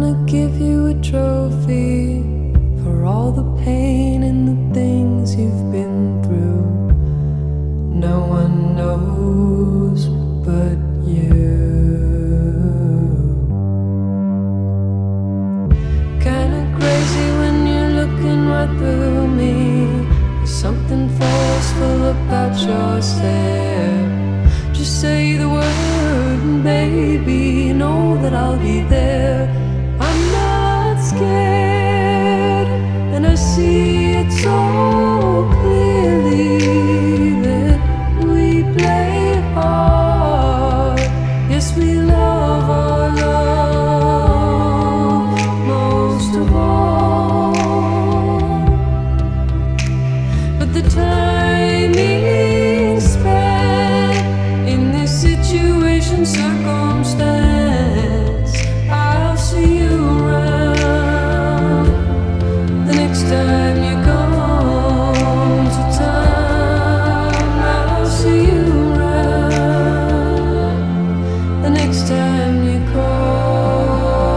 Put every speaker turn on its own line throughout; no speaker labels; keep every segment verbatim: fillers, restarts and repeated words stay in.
gonna give you a trophy for all the pain and the things you've been through. No one knows but you. Kinda crazy when you're looking right through me. There's something forceful about your stare. Just say the word and baby, you know that I'll be there. I'm not scared, and I see it so clearly that we play hard. Yes, we love our love most of all, but the timing spent in this situation, circumstance, I'll see you around the next time you come to town. I'll see you around the next time you call.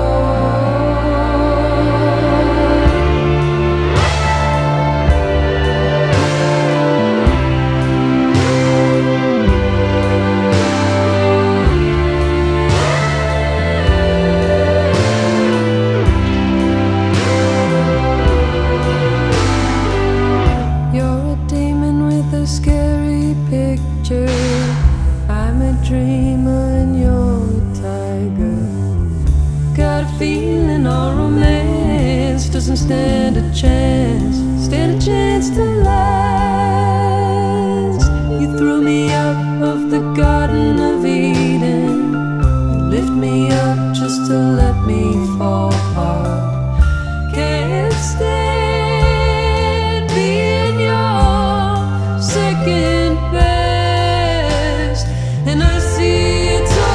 A scary picture. I'm a dreamer and you're a tiger. Got a feeling our romance doesn't stand a chance, stand a chance to last. You threw me out of the Garden of Eden. You lift me up just to let me fall apart. Can't stand being yours, second best, and I see it so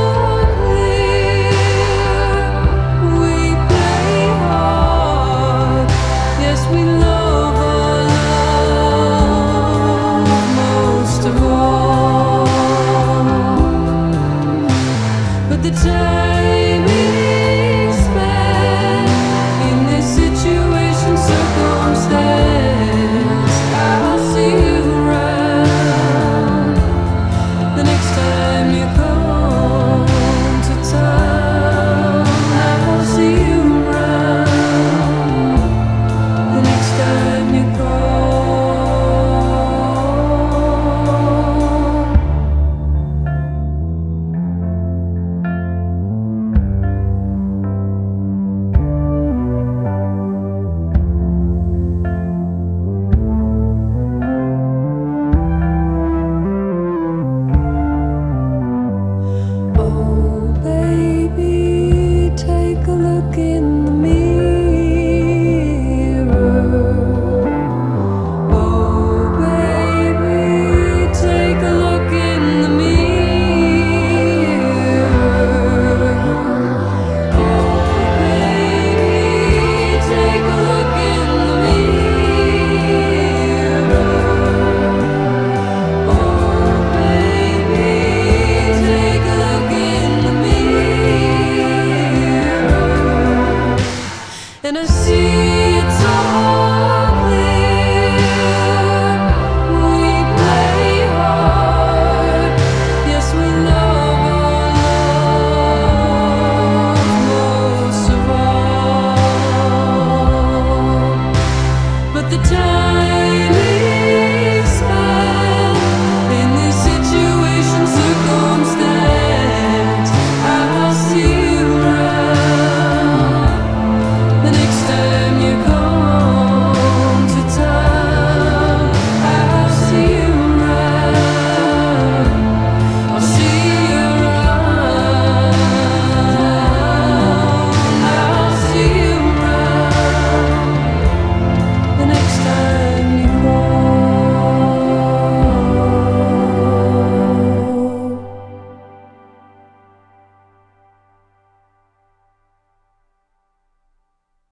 clear. We play hard, yes, we love our love most of all, but the timing spent in this situation, circumstance, I'll see you around the next time you come to town. I'll see you around the next time you call. Oh baby, take a look in the mirror. Oh baby, take a look in the mirror. Oh baby, take a look in the mirror. Oh baby, take a look in the mirror, and I